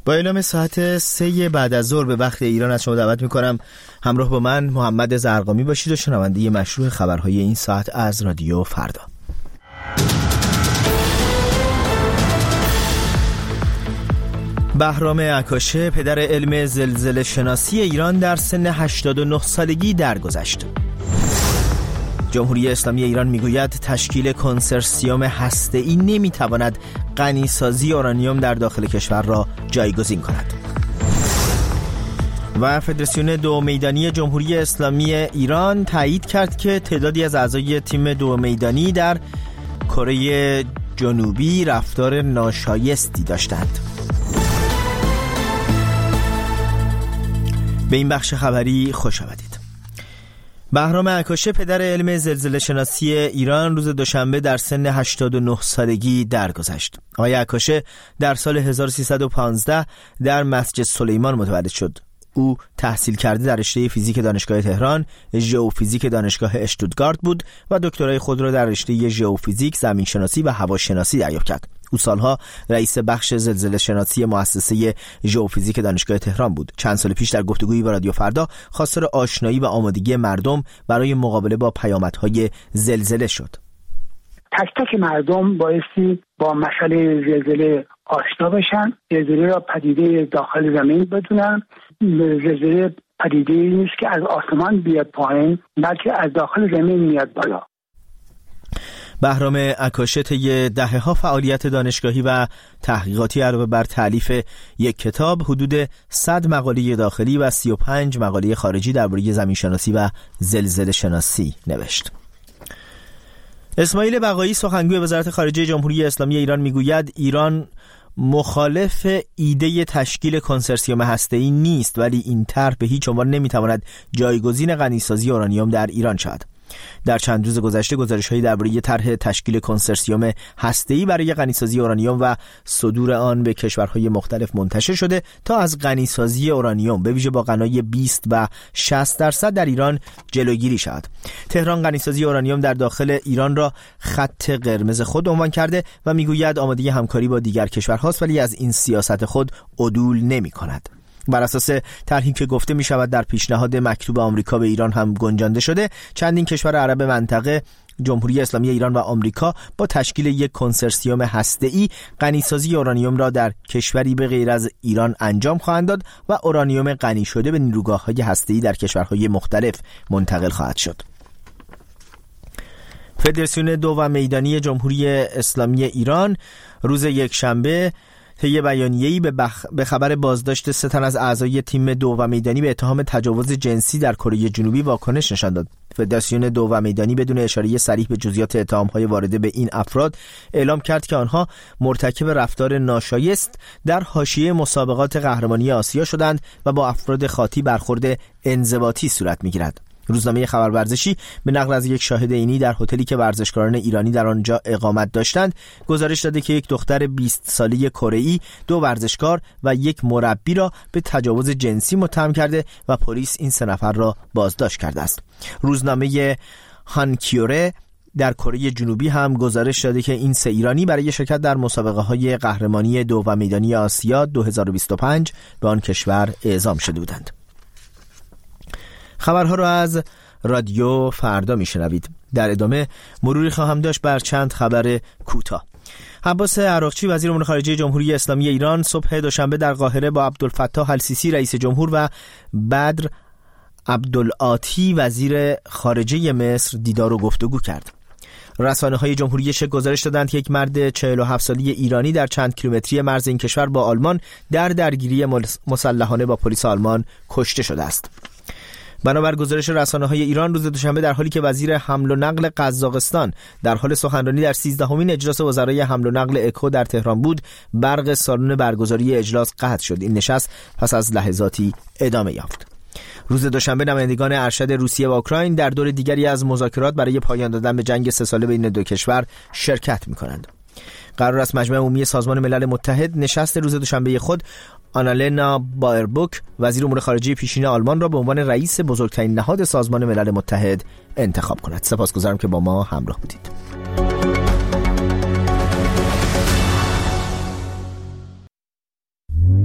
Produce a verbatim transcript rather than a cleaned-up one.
با اعلام ساعت سه بعد از ظهر به وقت ایران از شما دعوت میکنم همراه با من محمد زرقامی باشید و شنونده مشروع خبرهای این ساعت از رادیو فردا. بهرام عکاشه پدر علم زلزله شناسی ایران در سن هشتاد و نه سالگی درگذشت. جمهوری اسلامی ایران میگوید تشکیل کنسرسیوم هسته‌ای نمیتواند غنیسازی اورانیوم در داخل کشور را جایگزین کند. و فدراسیون دو میدانی جمهوری اسلامی ایران تایید کرد که تعدادی از اعضای تیم دو میدانی در کره جنوبی رفتار ناشایستی داشتند. به این بخش خبری خوش آمدید. بهرام عکاشه پدر علم زلزله شناسی ایران روز دوشنبه در سن هشتاد و نه سالگی درگذشت. آقای عکاشه در سال هزار و سیصد و پانزده در مسجد سلیمان متولد شد. او تحصیل کرده در رشته فیزیک دانشگاه تهران، ژئوفیزیک دانشگاه اشتوتگارت بود و دکترای خود را در رشته ژئوفیزیک، زمینشناسی و هواشناسی دریافت کرد. او سالها رئیس بخش زلزله شناسی مؤسسه ژئوفیزیک دانشگاه تهران بود. چند سال پیش در گفتگویی با رادیو فردا خواستار آشنایی و آمادگی مردم برای مقابله با پیامدهای زلزله شد. تک تک مردم بایستی با مسئله زلزله آشنا بشن، زلزله را پدیده داخل زمین بدونن. زلزله پدیده نیست که از آسمان بیاد پایین، بلکه از داخل زمین میاد بالا. بهرام عکاشه طی دهه‌ها فعالیت دانشگاهی و تحقیقاتی علاوه بر تالیف یک کتاب حدود صد مقاله داخلی و سی و پنج مقاله خارجی درباره زمینشناسی و زلزله شناسی نوشت. اسماعیل بقایی سخنگوی وزارت خارجه جمهوری اسلامی ایران میگوید ایران مخالف ایده تشکیل کنسرسیوم هسته‌ای نیست، ولی این طرح به هیچ عنوان نمیتواند جایگزین غنیسازی اورانیوم در ایران شود. در چند روز گذشته گزارش‌هایی درباره طرح تشکیل کنسرسیوم هسته‌ای برای غنیسازی اورانیوم و صدور آن به کشورهای مختلف منتشر شده تا از غنیسازی اورانیوم به ویژه با غنای بیست و شصت درصد در ایران جلوگیری شود. تهران غنیسازی اورانیوم در داخل ایران را خط قرمز خود عنوان کرده و میگوید آماده همکاری با دیگر کشورهاست، ولی از این سیاست خود عدول نمی‌کند. بر اساس طرحی که گفته می شود در پیشنهاد مکتوب آمریکا به ایران هم گنجانده شده، چندین کشور عرب منطقه، جمهوری اسلامی ایران و آمریکا با تشکیل یک کنسرسیوم هسته‌ای غنیسازی اورانیوم را در کشوری به غیر از ایران انجام خواهند داد و اورانیوم غنی شده به نیروگاه‌های هسته‌ای در کشورهای مختلف منتقل خواهد شد. فدراسیون دو و میدانی جمهوری اسلامی ایران روز یکشنبه طی بیانیه‌ای به, بخ... به خبر بازداشت سه تن از اعضای تیم دو و میدانی به اتهام تجاوز جنسی در کره جنوبی واکنش نشان داد. فدراسیون دو و میدانی بدون اشاره صریح به جزئیات اتهام‌های وارده به این افراد اعلام کرد که آنها مرتکب رفتار ناشایست در حاشیه مسابقات قهرمانی آسیا شدند و با افراد خاطی برخورد انضباطی صورت می‌گیرد. روزنامه خبر ورزشی به نقل از یک شاهد عینی در هتلی که ورزشکاران ایرانی در آنجا اقامت داشتند گزارش داده که یک دختر بیست ساله کره‌ای دو ورزشکار و یک مربی را به تجاوز جنسی متهم کرده و پلیس این سه نفر را بازداشت کرده است. روزنامه هانکیوره در کره جنوبی هم گزارش داده که این سه ایرانی برای شرکت در مسابقه‌های قهرمانی دو و میدانی آسیا دو هزار و بیست و پنج به آن کشور اعزام شده بودند. خبرها را از رادیو فردا میشنوید. در ادامه مروری خواهم داشت بر چند خبر کوتاه. عباس عراقچی وزیر امور خارجه جمهوری اسلامی ایران صبح دوشنبه در قاهره با عبدالفتاح السیسی رئیس جمهور و بدر عبدالعاطی وزیر خارجه مصر دیدار و گفتگو کرد. رسانه‌های جمهوری چک گزارش دادند که یک مرد چهل و هفت ساله ایرانی در چند کیلومتری مرز این کشور با آلمان در درگیری مسلحانه با پلیس آلمان کشته شده است. بنابر گزارش رسانه‌های ایران روز دوشنبه در حالی که وزیر حمل و نقل قزاقستان در حال سخنرانی در سیزدهمین اجلاس وزرای حمل و نقل اکو در تهران بود، برق سالن برگزاری اجلاس قطع شد. این نشست پس از لحظاتی ادامه یافت. روز دوشنبه نمایندگان ارشد روسیه و اوکراین در دور دیگری از مذاکرات برای پایان دادن به جنگ سه ساله بین دو کشور شرکت می‌کنند. قرار است مجمع عمومی سازمان ملل متحد نشست روز دوشنبه خود آنالنا بایربوک وزیر امور خارجه پیشین آلمان را به عنوان رئیس بزرگترین نهاد سازمان ملل متحد انتخاب کند. سپاسگزارم که با ما همراه بودید.